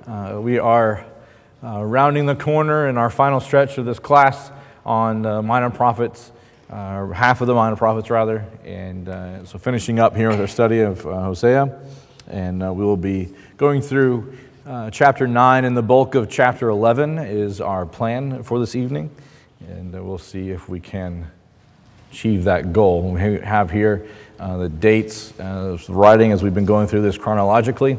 We are rounding the corner in our final stretch of this class on minor prophets, half of the minor prophets rather, and so finishing up here with our study of Hosea, and we will be going through chapter 9, and the bulk of chapter 11 is our plan for this evening, and we'll see if we can achieve that goal. We have here the dates, writing as we've been going through this chronologically,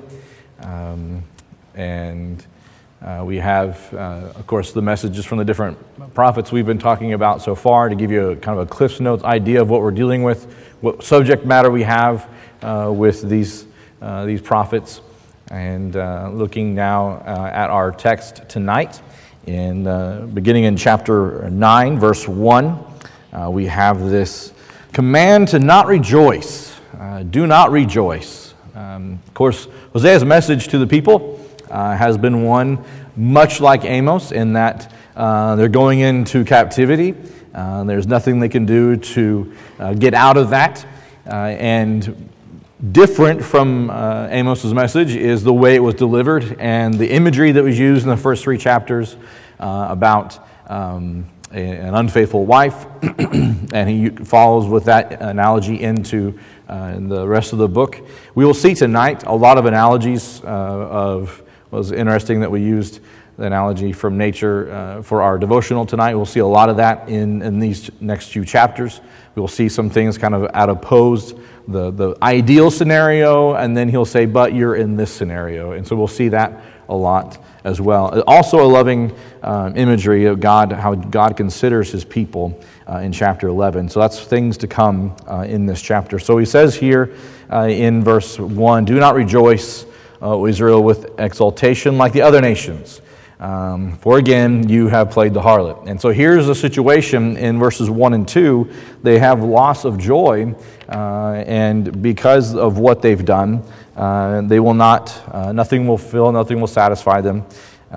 and we have, of course, the messages from the different prophets we've been talking about so far to give you a kind of a Cliff's Notes idea of what we're dealing with, what subject matter we have with these prophets, and looking now at our text tonight, beginning in chapter 9, verse 1, we have this command to not rejoice. Do not rejoice. Of course, Hosea's message to the people has been one much like Amos in that they're going into captivity. There's nothing they can do to get out of that. And different from Amos's message is the way it was delivered and the imagery that was used in the first three chapters about an unfaithful wife. And he follows with that analogy into the rest of the book. We will see tonight a lot of analogies it was interesting that we used the analogy from nature for our devotional tonight. We'll see a lot of that in these next few chapters. We will see some things kind of at opposed, the ideal scenario, and then he'll say, but you're in this scenario. And so we'll see that a lot as well. Also a loving imagery of God, how God considers his people in chapter 11. So that's things to come in this chapter. So he says here in verse 1, do not rejoice, O Israel, with exultation like the other nations. For again, you have played the harlot. And so here's the situation in verses 1 and 2. They have loss of joy, and because of what they've done, they will not, nothing will fill, nothing will satisfy them.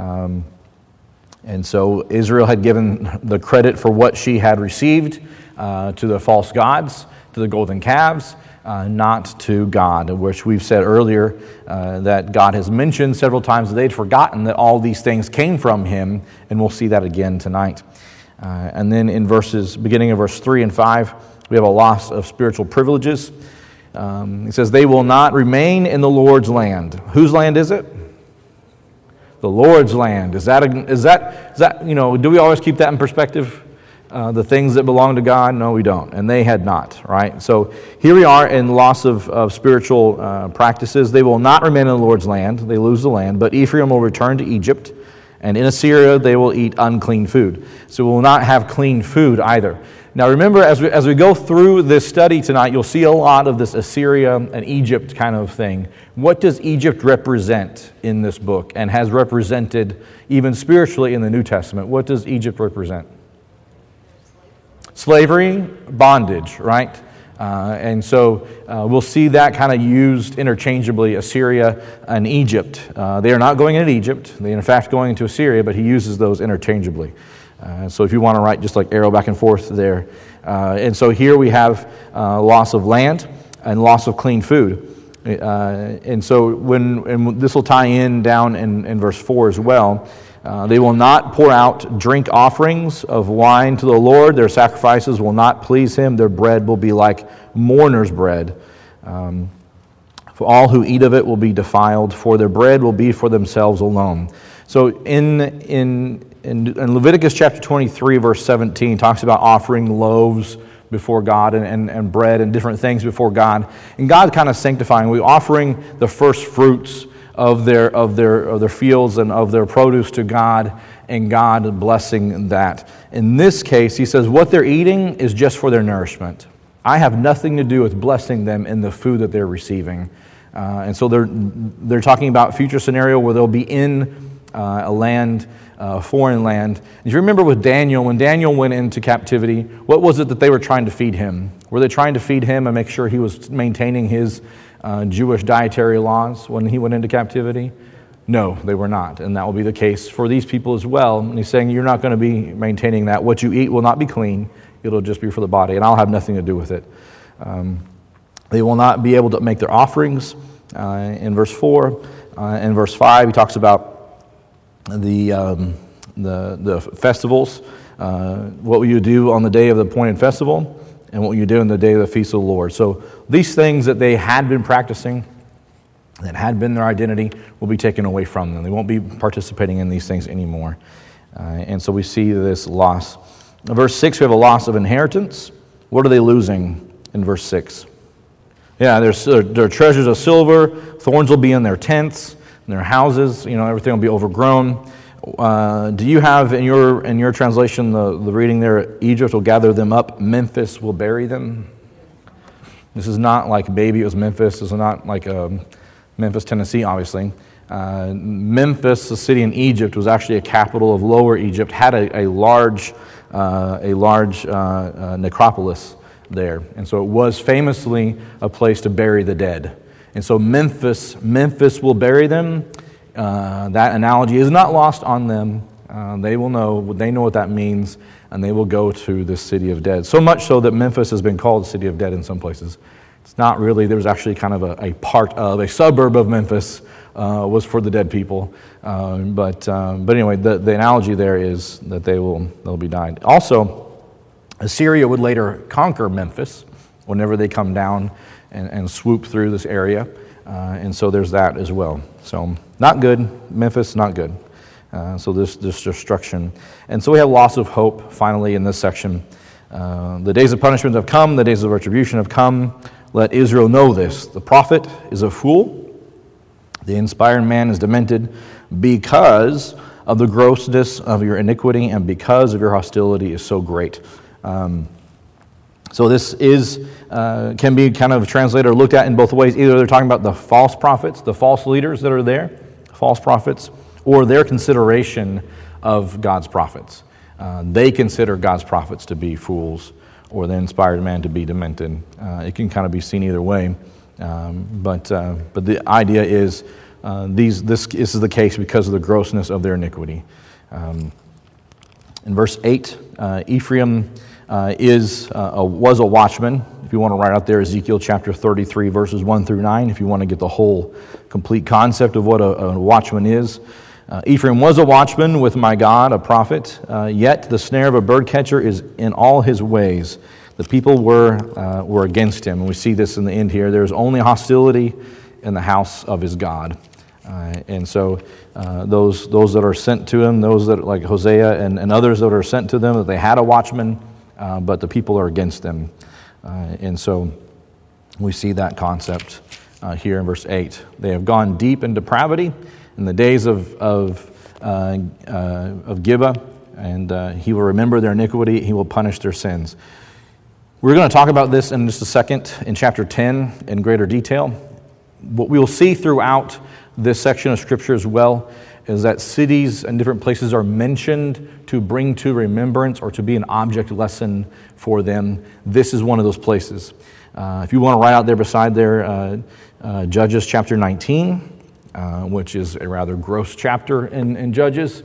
And so Israel had given the credit for what she had received to the false gods, to the golden calves, not to God, which we've said earlier that God has mentioned several times that they'd forgotten that all these things came from him, and we'll see that again tonight. And then in beginning of verse 3 and 5, we have a loss of spiritual privileges. He says, they will not remain in the Lord's land. Whose land is it? The Lord's land. Is that do we always keep that in perspective? The things that belong to God? No, we don't. And they had not, right? So here we are in loss of spiritual practices. They will not remain in the Lord's land. They lose the land. But Ephraim will return to Egypt. And in Assyria, they will eat unclean food. So we will not have clean food either. Now remember, as we go through this study tonight, you'll see a lot of this Assyria and Egypt kind of thing. What does Egypt represent in this book and has represented even spiritually in the New Testament? What does Egypt represent? Slavery, bondage, right? And so we'll see that kind of used interchangeably, Assyria and Egypt. They are not going into Egypt. They are in fact going into Assyria, but he uses those interchangeably. So if you want to write just like arrow back and forth there. And so here we have loss of land and loss of clean food. And so and this will tie in down in verse 4 as well. They will not pour out drink offerings of wine to the Lord. Their sacrifices will not please him. Their bread will be like mourner's bread. For all who eat of it will be defiled, for their bread will be for themselves alone. So in Leviticus chapter 23, verse 17, talks about offering loaves before God and bread and different things before God. And God kind of sanctifying. We're offering the first fruits of their fields and of their produce to God, and God blessing that. In this case, he says what they're eating is just for their nourishment. I have nothing to do with blessing them in the food that they're receiving. And so they're talking about future scenario where they'll be in a land, foreign land. If you remember with Daniel, when Daniel went into captivity, what was it that they were trying to feed him? Were they trying to feed him and make sure he was maintaining his Jewish dietary laws when he went into captivity? No, they were not. And that will be the case for these people as well. And he's saying you're not going to be maintaining that. What you eat will not be clean. It'll just be for the body, and I'll have nothing to do with it. They will not be able to make their offerings in verse 4. In verse 5, he talks about the festivals, what will you do on the day of the appointed festival, and what will you do on the day of the feast of the Lord. So these things that they had been practicing, that had been their identity, will be taken away from them. They won't be participating in these things anymore. And so we see this loss. In verse 6, we have a loss of inheritance. What are they losing in verse 6? Yeah, their treasures of silver, thorns will be in their tents, in their houses, everything will be overgrown. Do you have in your translation the reading there, Egypt will gather them up, Memphis will bury them? This is not like maybe it was Memphis. This is not like Memphis, Tennessee, obviously. Memphis, the city in Egypt, was actually a capital of Lower Egypt, had a large necropolis there. And so it was famously a place to bury the dead. And so Memphis will bury them. That analogy is not lost on them. They know what that means, and they will go to this city of dead. So much so that Memphis has been called the city of dead in some places. It's not really, there was actually kind of a suburb of Memphis was for the dead people. But anyway, the analogy there is that they'll be died. Also, Assyria would later conquer Memphis whenever they come down and swoop through this area. And so there's that as well. So not good. Memphis, not good. So this destruction. And so we have loss of hope finally in this section. The days of punishment have come. The days of retribution have come. Let Israel know this. The prophet is a fool. The inspired man is demented because of the grossness of your iniquity and because of your hostility is so great. So this can be kind of translated or looked at in both ways. Either they're talking about the false prophets, the false leaders that are there, false prophets, or their consideration of God's prophets. They consider God's prophets to be fools or the inspired man to be demented. It can kind of be seen either way. But the idea is this is the case because of the grossness of their iniquity. In verse 8, Ephraim was a watchman. If you want to write out there, Ezekiel chapter 33, verses 1 through 9, if you want to get the whole complete concept of what a watchman is. Ephraim was a watchman with my God, a prophet, yet the snare of a birdcatcher is in all his ways. The people were against him, and we see this in the end here. There's only hostility in the house of his God. And so those that are sent to him, those that like Hosea and others that are sent to them, that they had a watchman, but the people are against them. And so we see that concept here in verse 8. They have gone deep in depravity in the days of Gibeah, and he will remember their iniquity, he will punish their sins. We're going to talk about this in just a second in chapter 10 in greater detail. What we will see throughout this section of Scripture as well is that cities and different places are mentioned to bring to remembrance or to be an object lesson for them. This is one of those places. If you want to write out there beside there, Judges chapter 19, which is a rather gross chapter in Judges.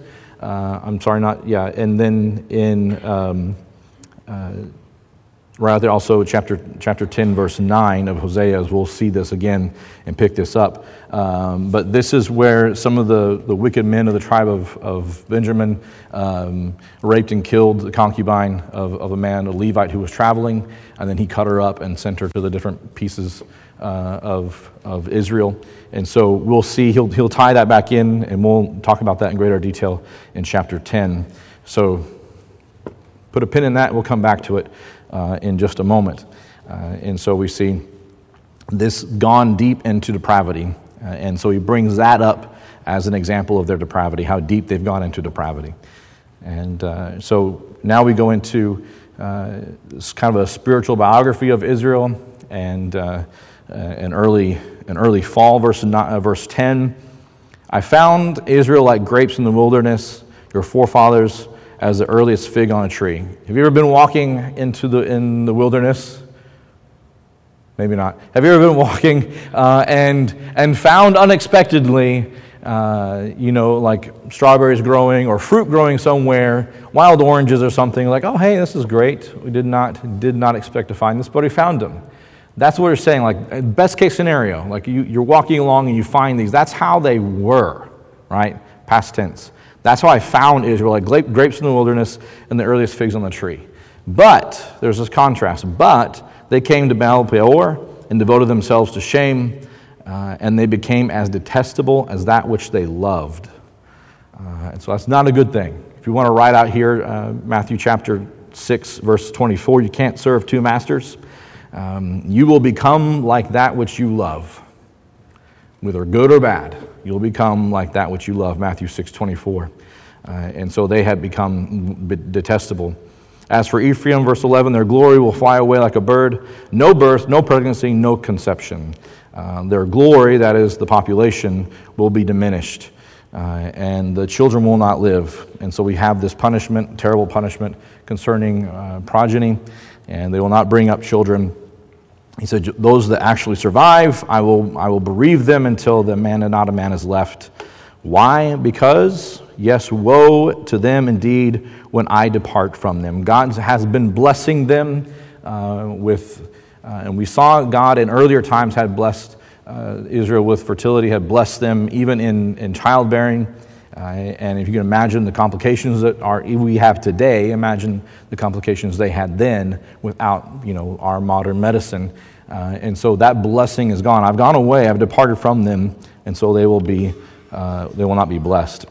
And then in right out there also chapter 10, verse 9 of Hosea, as we'll see this again and pick this up. But this is where some of the wicked men of the tribe of Benjamin raped and killed the concubine of a man, a Levite who was traveling, and then he cut her up and sent her to the different pieces of Israel. And so we'll see, he'll tie that back in, and we'll talk about that in greater detail in chapter 10. So put a pin in that, we'll come back to it in just a moment. And so we see this gone deep into depravity. And so he brings that up as an example of their depravity, how deep they've gone into depravity. And so now we go into this kind of a spiritual biography of Israel and an early fall, verse 10. I found Israel like grapes in the wilderness, your forefathers as the earliest fig on a tree. Have you ever been walking in the wilderness? Maybe not. Have you ever been walking and found unexpectedly, like strawberries growing or fruit growing somewhere, wild oranges or something? Like, oh, hey, this is great. We did not expect to find this, but we found them. That's what we're saying. Like best case scenario, like you're walking along and you find these. That's how they were, right? past tense. That's how I found Israel, like grapes in the wilderness and the earliest figs on the tree. But, there's this contrast, but they came to Baal Peor and devoted themselves to shame, and they became as detestable as that which they loved. And so that's not a good thing. If you want to write out here, Matthew chapter 6, verse 24, you can't serve two masters. You will become like that which you love. Whether good or bad, you'll become like that which you love, Matthew 6:24. And so they had become detestable. As for Ephraim, verse 11, their glory will fly away like a bird. No birth, no pregnancy, no conception. Their glory, that is the population, will be diminished. And the children will not live. And so we have this punishment, terrible punishment concerning progeny, and they will not bring up children. He said, those that actually survive, I will bereave them until the man and not a man is left. Why? Because, yes, woe to them indeed when I depart from them. God has been blessing them and we saw God in earlier times had blessed Israel with fertility, had blessed them even in childbearing. And if you can imagine the complications that we have today, imagine the complications they had then without, our modern medicine. And so that blessing is gone. I've gone away, I've departed from them, and so they will not be blessed.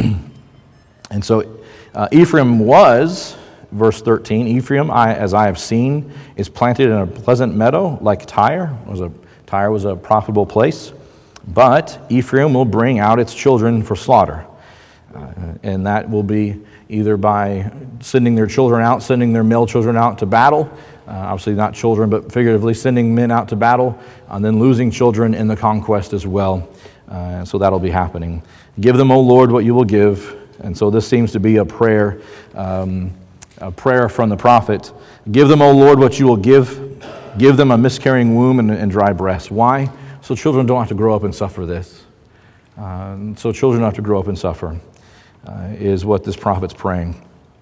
And so Ephraim was, verse 13, Ephraim, as I have seen, is planted in a pleasant meadow like Tyre. Tyre was a profitable place, but Ephraim will bring out its children for slaughter. And that will be either by sending their male children out to battle, obviously not children, but figuratively sending men out to battle, and then losing children in the conquest as well. So that'll be happening. Give them, O Lord, what you will give. And so this seems to be a prayer from the prophet. Give them, O Lord, what you will give. Give them a miscarrying womb and dry breast. Why? So children don't have to grow up and suffer this. So children don't have to grow up and suffer. Is what this prophet's praying.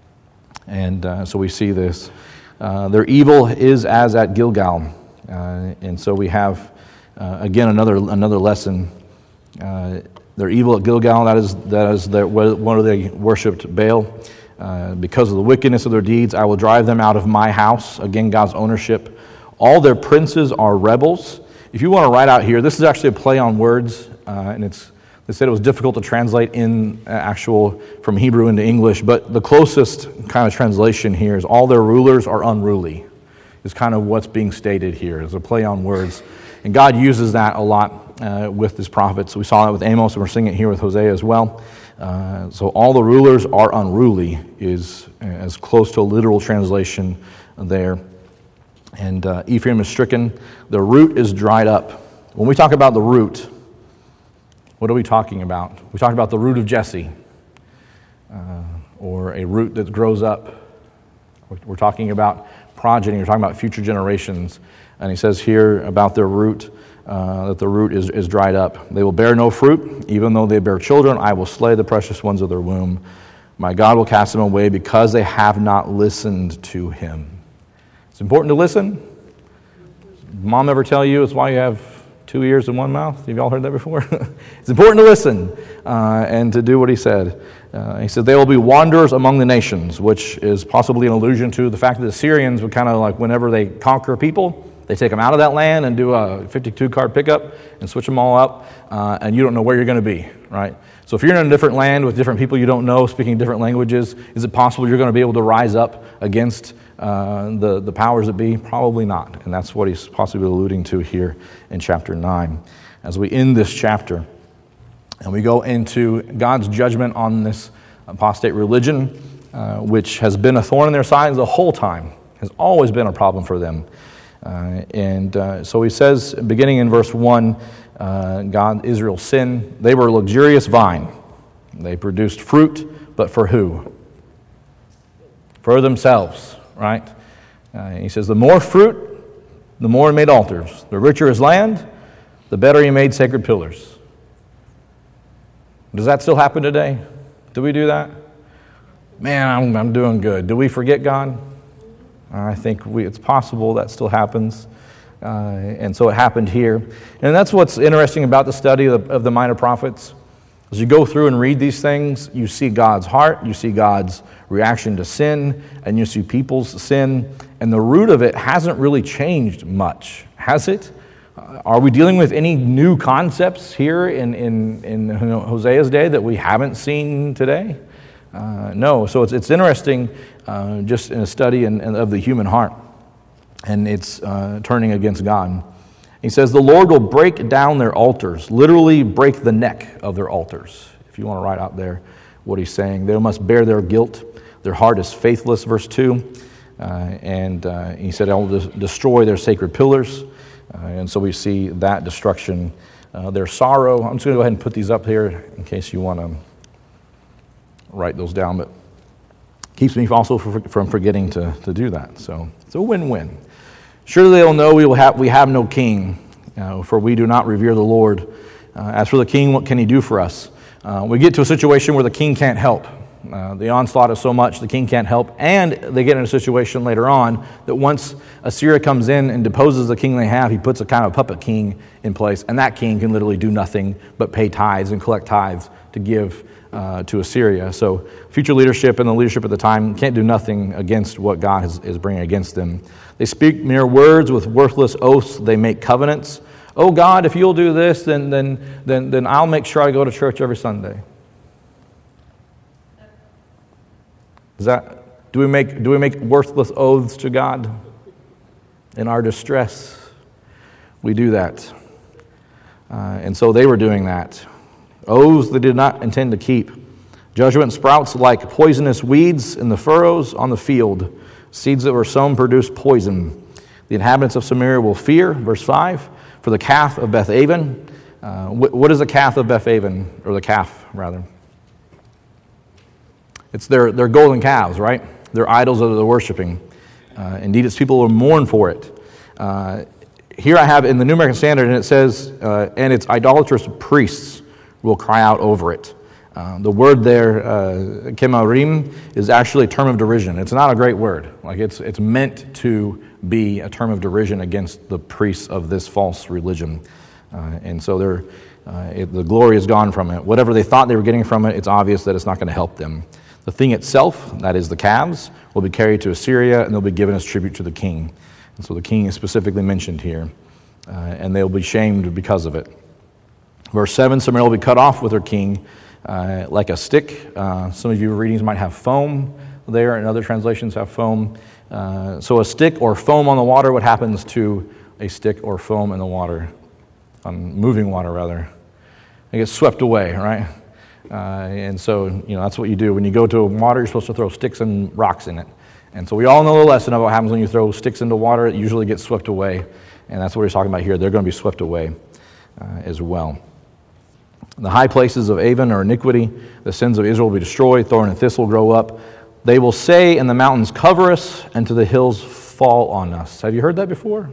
And so we see this. Their evil is as at Gilgal. And so we have, again, another lesson. Their evil at Gilgal, that is where they worshipped Baal. Because of the wickedness of their deeds, I will drive them out of my house. Again, God's ownership. All their princes are rebels. If you want to write out here, this is actually a play on words, and they said it was difficult to translate in from Hebrew into English, but the closest kind of translation here is all their rulers are unruly, is kind of what's being stated here. It's a play on words. And God uses that a lot with his prophets. We saw that with Amos, and we're seeing it here with Hosea as well. So all the rulers are unruly is as close to a literal translation there. And Ephraim is stricken. The root is dried up. When we talk about the root, what are we talking about? We talk about the root of Jesse, or a root that grows up. We're talking about progeny. We're talking about future generations. And he says here about their root, that the root is dried up. They will bear no fruit. Even though they bear children, I will slay the precious ones of their womb. My God will cast them away because they have not listened to him. It's important to listen. Mom ever tell you it's why you have 2 ears and 1 mouth? Have you all heard that before? It's important to listen and to do what he said. He said, they will be wanderers among the nations, which is possibly an allusion to the fact that the Syrians would kind of like whenever they conquer people, they take them out of that land and do a 52-card pickup and switch them all up, and you don't know where you're going to be, right? So if you're in a different land with different people you don't know, speaking different languages, is it possible you're going to be able to rise up against the powers that be? Probably not. And that's what he's possibly alluding to here in chapter 9. As we end this chapter and we go into God's judgment on this apostate religion, which has been a thorn in their sides the whole time, has always been a problem for them. So he says, beginning in verse 1, Israel's sin, they were a luxurious vine. They produced fruit, but for who? For themselves, right? He says, the more fruit, the more he made altars. The richer his land, the better he made sacred pillars. Does that still happen today? Do we do that? Man, I'm doing good. Do we forget God? I think it's possible that still happens. And so it happened here. And that's what's interesting about the study of the minor prophets. As you go through and read these things, you see God's heart, you see God's reaction to sin, and you see people's sin, and the root of it hasn't really changed much, has it? Are we dealing with any new concepts here in Hosea's day that we haven't seen today? No. So it's interesting just in a study of the human heart, and it's turning against God. He says, the Lord will break down their altars, literally break the neck of their altars. If you want to write out there what he's saying. They must bear their guilt. Their heart is faithless, verse 2. And he said, I will destroy their sacred pillars. And so we see that destruction, their sorrow. I'm just going to go ahead and put these up here in case you want to write those down. But keeps me also from forgetting to do that. So it's a win-win. Surely they will know we have no king, for we do not revere the Lord. As for the king, what can he do for us? We get to a situation where the king can't help. The onslaught is so much, the king can't help. And they get in a situation later on that once Assyria comes in and deposes the king they have, he puts a kind of puppet king in place. And that king can literally do nothing but pay tithes and collect tithes to give to Assyria. So future leadership and the leadership at the time can't do nothing against what God is bringing against them. They speak mere words with worthless oaths. They make covenants. Oh God, if you'll do this, then I'll make sure I go to church every Sunday. Do we make worthless oaths to God in our distress? We do that. And so they were doing that. Oaths they did not intend to keep. Judgment sprouts like poisonous weeds in the furrows on the field. Seeds that were sown produce poison. The inhabitants of Samaria will fear, verse 5, for the calf of Bethaven. What is the calf of Bethaven, or the calf, rather? It's their golden calves, right? Their idols that they're worshiping. Indeed, its people will mourn for it. Here I have in the New American Standard, and it says, and its idolatrous priests will cry out over it. The word there, kemarim, is actually a term of derision. It's not a great word. Like it's meant to be a term of derision against the priests of this false religion. And so the glory is gone from it. Whatever they thought they were getting from it, it's obvious that it's not going to help them. The thing itself, that is the calves, will be carried to Assyria, and they'll be given as tribute to the king. And so the king is specifically mentioned here, and they'll be shamed because of it. Verse 7, Samaria will be cut off with her king like a stick. Some of your readings might have foam there, and other translations have foam. So a stick or foam on the water, what happens to a stick or foam in the water? On moving water, rather. It gets swept away, right? And so, that's what you do. When you go to water, you're supposed to throw sticks and rocks in it. And so we all know the lesson of what happens when you throw sticks into water. It usually gets swept away. And that's what he's talking about here. They're going to be swept away as well. The high places of Avon are iniquity. The sins of Israel will be destroyed. Thorn and thistle grow up. They will say, and the mountains cover us, and to the hills fall on us. Have you heard that before?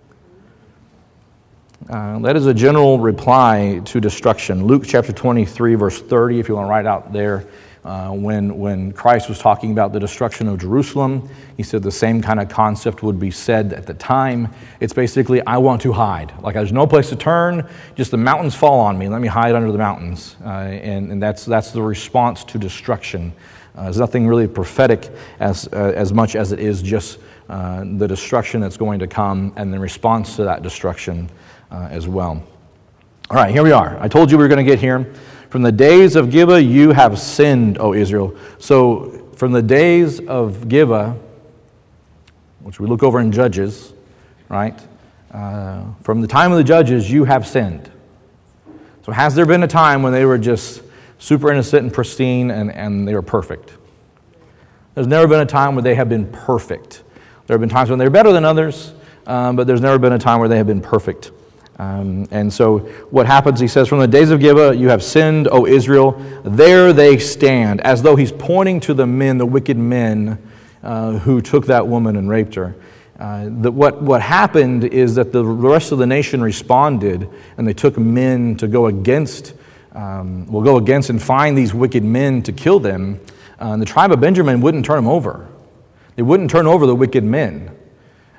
That is a general reply to destruction. Luke chapter 23, verse 30, if you want to write out there, when Christ was talking about the destruction of Jerusalem, he said the same kind of concept would be said at the time. It's basically, I want to hide. Like there's no place to turn, just the mountains fall on me. Let me hide under the mountains. And that's the response to destruction. There's nothing really prophetic as much as it is just the destruction that's going to come and the response to that destruction as well. All right, here we are. I told you we were going to get here. From the days of Gibeah, you have sinned, O Israel. So from the days of Gibeah, which we look over in Judges, right? From the time of the Judges, you have sinned. So has there been a time when they were just super innocent and pristine and they were perfect? There's never been a time where they have been perfect. There have been times when they're better than others, but there's never been a time where they have been perfect. And so what happens, he says, from the days of Gibeah, you have sinned, O Israel. There they stand, as though he's pointing to the men, the wicked men who took that woman and raped her. What happened is that the rest of the nation responded, and they took men to go against and find these wicked men to kill them. And the tribe of Benjamin wouldn't turn them over. They wouldn't turn over the wicked men.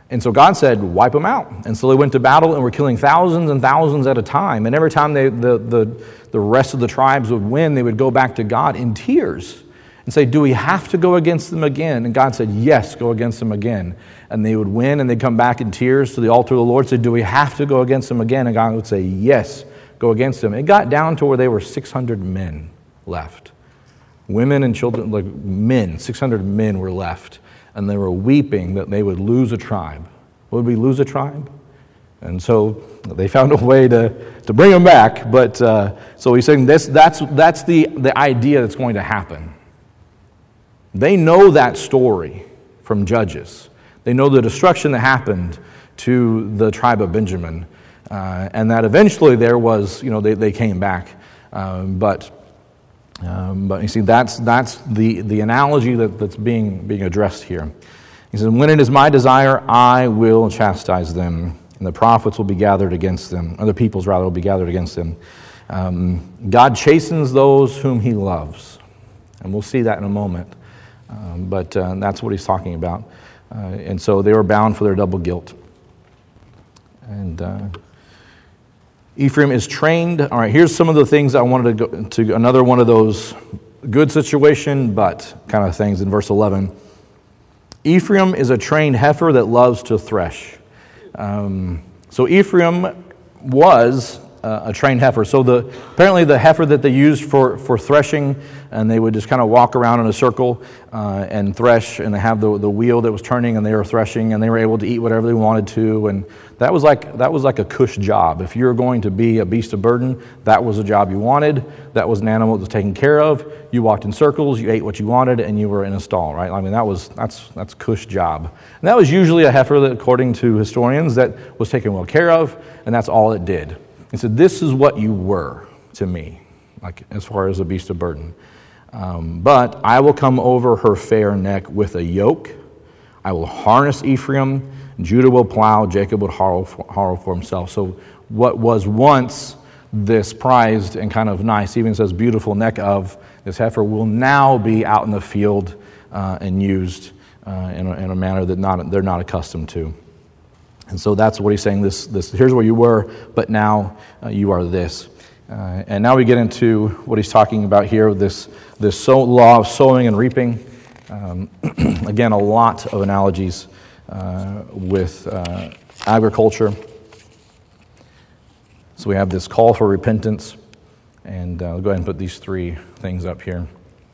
And so God said, wipe them out. And so they went to battle and were killing thousands and thousands at a time. And every time the rest of the tribes would win, they would go back to God in tears and say, do we have to go against them again? And God said, yes, go against them again. And they would win, and they'd come back in tears to the altar of the Lord, say, do we have to go against them again? And God would say, yes, go against them. It got down to where there were 600 men left. Women and children, like men, 600 men were left. And they were weeping that they would lose a tribe. Would we lose a tribe? And so they found a way to bring them back. But so he's saying that's the idea that's going to happen. They know that story from Judges. They know the destruction that happened to the tribe of Benjamin, and that eventually there was, they came back. But you see, that's the analogy that's being addressed here. He says, when it is my desire, I will chastise them, and the prophets will be gathered against them, or the peoples rather will be gathered against them. God chastens those whom he loves, and we'll see that in a moment. But that's what he's talking about. And so they were bound for their double guilt. And Ephraim is trained. All right, here's some of the things I wanted to go to. Another one of those good situation, but kind of things in verse 11. Ephraim is a trained heifer that loves to thresh. So Ephraim was a trained heifer. So apparently the heifer that they used for threshing, and they would just kind of walk around in a circle and thresh, and they have the wheel that was turning, and they were threshing, and they were able to eat whatever they wanted to, and that was like a cush job. If you were going to be a beast of burden, that was a job you wanted. That was an animal that was taken care of. You walked in circles, you ate what you wanted, and you were in a stall, right? I mean, that's cush job. And that was usually a heifer that, according to historians, that was taken well care of, and that's all it did. He said, this is what you were to me, like as far as a beast of burden. But I will come over her fair neck with a yoke. I will harness Ephraim. Judah will plow. Jacob will harrow for himself. So what was once this prized and kind of nice, even says beautiful neck of this heifer, will now be out in the field and used in a manner that they're not accustomed to. And so that's what he's saying. This here's where you were, but now you are this. And now we get into what he's talking about here, this law of sowing and reaping. Again, a lot of analogies with agriculture. So we have this call for repentance. And I'll go ahead and put these three things up here.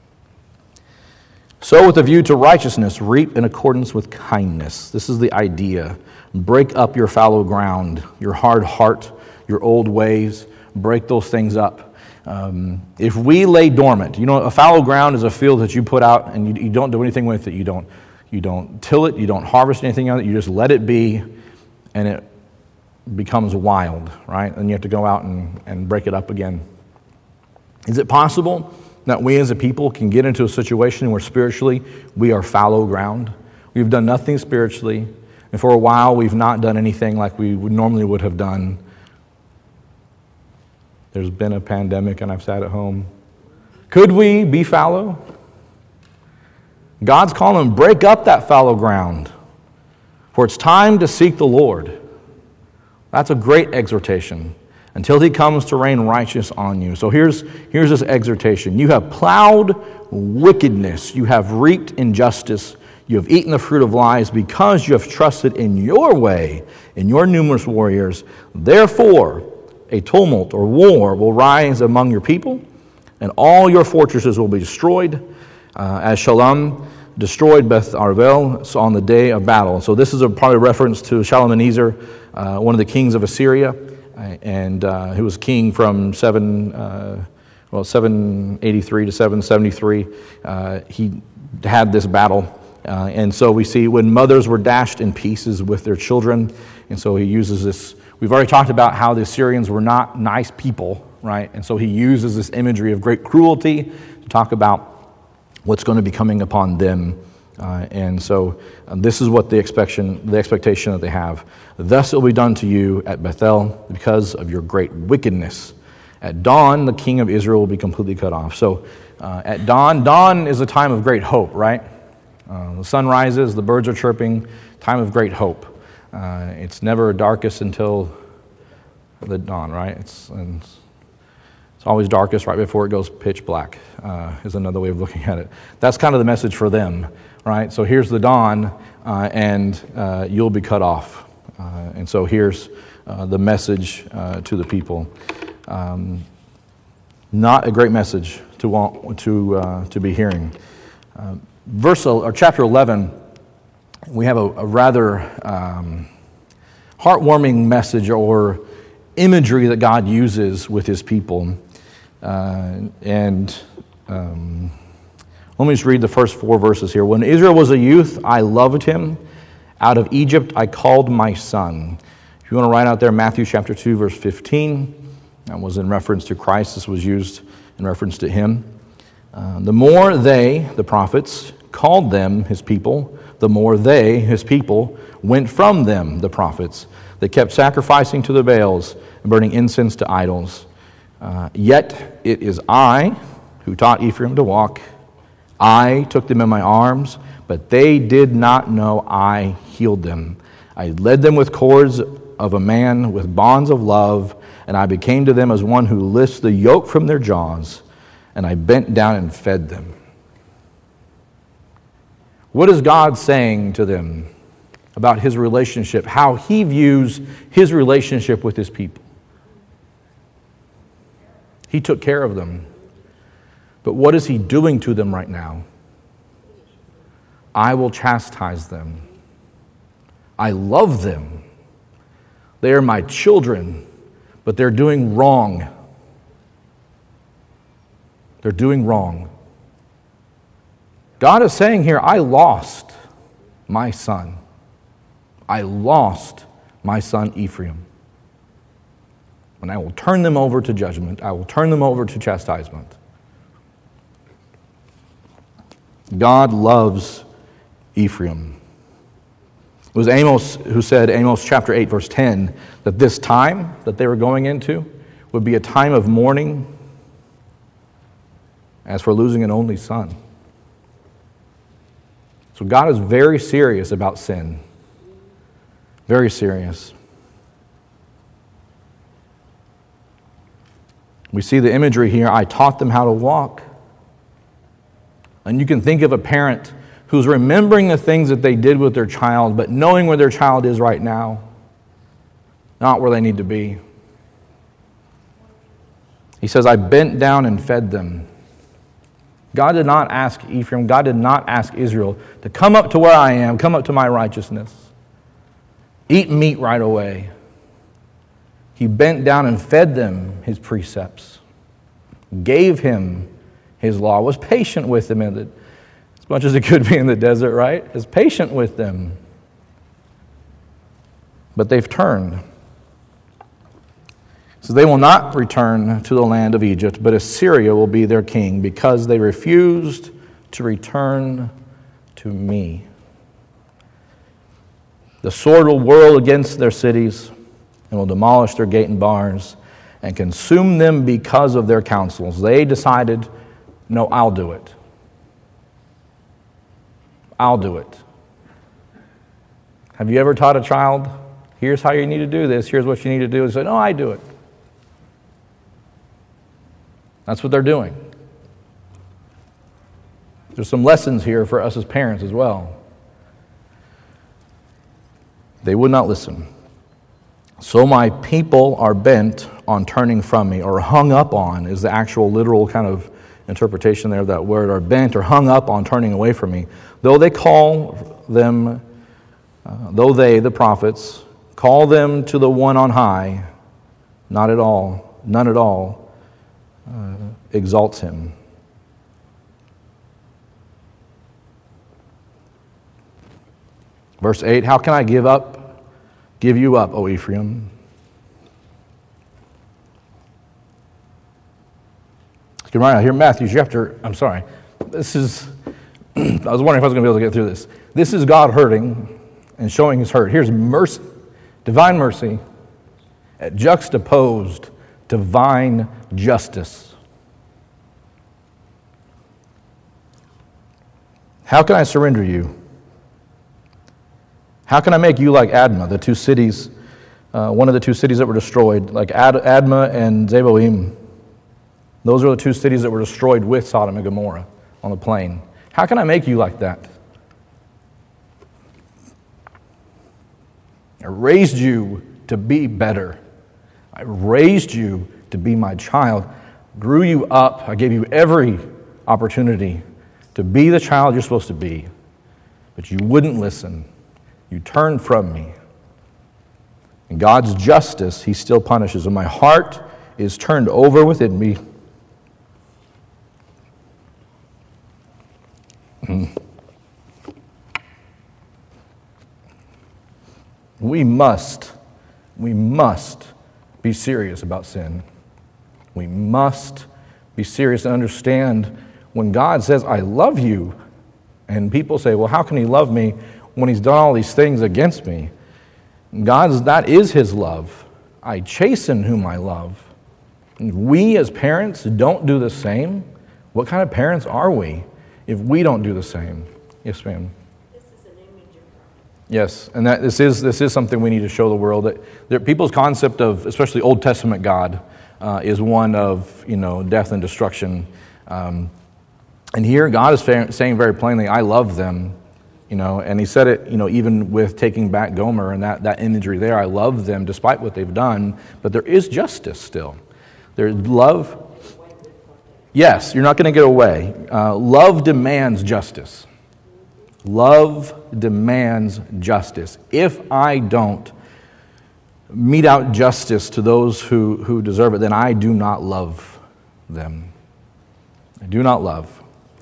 Sow with a view to righteousness, reap in accordance with kindness. This is the idea. Break up your fallow ground, your hard heart, your old ways. Break those things up. If we lay dormant, a fallow ground is a field that you put out and you don't do anything with it. You don't till it. You don't harvest anything on it. You just let it be, and it becomes wild, right? And you have to go out and break it up again. Is it possible that we as a people can get into a situation where spiritually we are fallow ground? We've done nothing spiritually, and for a while we've not done anything like we normally would have done. There's been a pandemic and I've sat at home. Could we be fallow? God's calling, break up that fallow ground, for it's time to seek the Lord. That's a great exhortation. Until he comes to rain righteous on you. So here's this exhortation. You have plowed wickedness. You have reaped injustice. You have eaten the fruit of lies because you have trusted in your way, in your numerous warriors. Therefore, a tumult or war will rise among your people, and all your fortresses will be destroyed, as Shalom destroyed Beth Arvel on the day of battle. So this is probably a reference to Shalmaneser, one of the kings of Assyria, and who was king from 783 to 773. He had this battle. And so we see when mothers were dashed in pieces with their children, and so he uses this. We've already talked about how the Assyrians were not nice people, right? And so he uses this imagery of great cruelty to talk about what's going to be coming upon them. And so this is what the expectation that they have. Thus it will be done to you at Bethel because of your great wickedness. At dawn, the king of Israel will be completely cut off. So at dawn is a time of great hope, right? The sun rises, the birds are chirping, time of great hope. It's never darkest until the dawn, right? It's always darkest right before it goes pitch black, is another way of looking at it. That's kind of the message for them, right? So here's the dawn, and you'll be cut off. And so here's the message to the people. Not a great message to want to be hearing. Chapter 11, we have a rather heartwarming message or imagery that God uses with His people. Let me just read the first 4 verses here. When Israel was a youth, I loved him. Out of Egypt, I called my son. If you want to write out there, Matthew chapter 2, verse 15. That was in reference to Christ. This was used in reference to him. The more they, the prophets, called them, his people, the more they, his people, went from them, the prophets. They kept sacrificing to the Baals and burning incense to idols. Yet it is I who taught Ephraim to walk. I took them in my arms, but they did not know I healed them. I led them with cords of a man, with bonds of love, and I became to them as one who lifts the yoke from their jaws, and I bent down and fed them. What is God saying to them about His relationship, how He views His relationship with His people? He took care of them. But what is He doing to them right now? I will chastise them. I love them. They are my children, but they're doing wrong. They're doing wrong. God is saying here, I lost my son. I lost my son Ephraim. And I will turn them over to judgment. I will turn them over to chastisement. God loves Ephraim. It was Amos who said, Amos chapter 8, verse 10, that this time that they were going into would be a time of mourning as for losing an only son. So God is very serious about sin. Very serious. We see the imagery here. I taught them how to walk. And you can think of a parent who's remembering the things that they did with their child, but knowing where their child is right now, not where they need to be. He says, I bent down and fed them. God did not ask Ephraim, God did not ask Israel to come up to where I am, come up to my righteousness. Eat meat right away. He bent down and fed them His precepts, gave him His law, was patient with them as much as it could be in the desert, right? Is patient with them. But they've turned. So they will not return to the land of Egypt, but Assyria will be their king because they refused to return to me. The sword will whirl against their cities and will demolish their gate and bars and consume them because of their counsels. They decided, no, I'll do it. I'll do it. Have you ever taught a child, here's how you need to do this, here's what you need to do? They say, no, I do it. That's what they're doing. There's some lessons here for us as parents as well. They would not listen. So my people are bent on turning from me, or hung up on is the actual literal kind of interpretation there of that word, or bent or hung up on turning away from me. Though they, the prophets, call them to the one on high, none at all exalts him. Verse 8, how can I give you up, O Ephraim? You can write out here, Matthew chapter, this is, I was wondering if I was going to be able to get through this. This is God hurting and showing His hurt. Here's mercy, divine mercy, juxtaposed divine justice. How can I surrender you? How can I make you like Admah, the two cities, one of the two cities that were destroyed, like Admah and Zeboim? Those are the two cities that were destroyed with Sodom and Gomorrah on the plain. How can I make you like that? I raised you to be better. I raised you to be my child. Grew you up. I gave you every opportunity to be the child you're supposed to be. But you wouldn't listen. You turned from me. In God's justice, he still punishes. And my heart is turned over within me. We must be serious about sin. We must be serious and understand when God says, I love you, and people say, well, how can he love me when he's done all these things against me? That is his love. I chasten whom I love. We as parents don't do the same. What kind of parents are we if we don't do the same? Yes, ma'am. This is an image of God. Yes, and this is something we need to show the world. That people's concept of, especially Old Testament God, is one of death and destruction. And here God is saying very plainly, I love them. And he said it, even with taking back Gomer and that imagery there. I love them despite what they've done, but there is justice still. There's love. Yes, you're not going to get away. Love demands justice. Love demands justice. If I don't mete out justice to those who deserve it, then I do not love them. I do not love.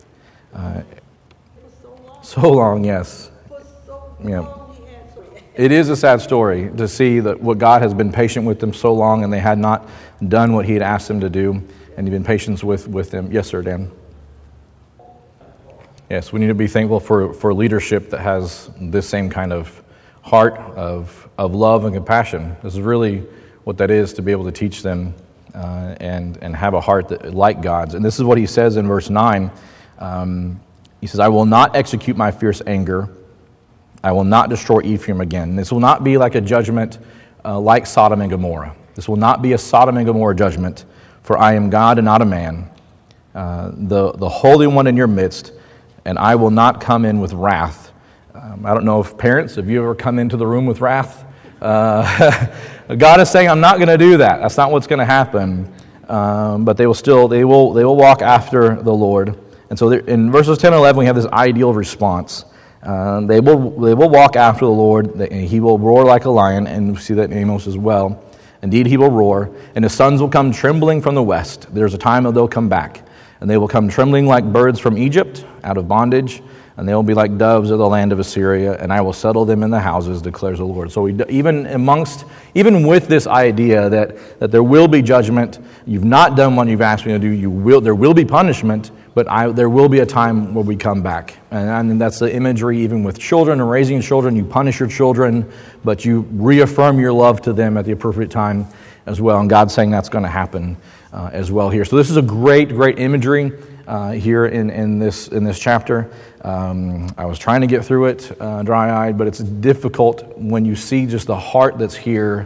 So long, yes. Yeah. It is a sad story to see that what God has been patient with them so long, and they had not done what he had asked them to do, and he'd been patient with them. Yes, sir, Dan. Yes, we need to be thankful for leadership that has this same kind of heart of love and compassion. This is really what that is, to be able to teach them and have a heart that like God's. And this is what he says in verse 9. He says, I will not execute my fierce anger. I will not destroy Ephraim again. This will not be like a judgment like Sodom and Gomorrah. This will not be a Sodom and Gomorrah judgment, for I am God and not a man, the Holy One in your midst, and I will not come in with wrath. I don't know if parents, have you ever come into the room with wrath? God is saying, I'm not going to do that. That's not what's going to happen. But they will walk after the Lord. And so in verses 10 and 11, we have this ideal response. They will walk after the Lord. He will roar like a lion, and we see that in Amos as well. Indeed, he will roar, and his sons will come trembling from the west. There's a time that they'll come back, and they will come trembling like birds from Egypt, out of bondage, and they will be like doves of the land of Assyria, and I will settle them in the houses, declares the Lord. So even with this idea that there will be judgment, you've not done what you've asked me to do, there will be punishment, but there will be a time where we come back. And that's the imagery even with children and raising children. You punish your children, but you reaffirm your love to them at the appropriate time as well. And God's saying that's going to happen as well here. So this is a great imagery here in this chapter. I was trying to get through it dry-eyed, but it's difficult when you see just the heart that's here.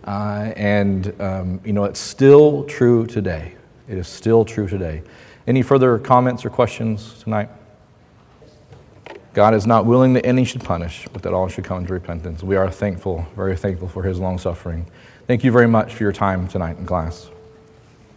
It's still true today. It is still true today. Any further comments or questions tonight? God is not willing that any should punish, but that all should come to repentance. We are thankful, very thankful for his long suffering. Thank you very much for your time tonight in class.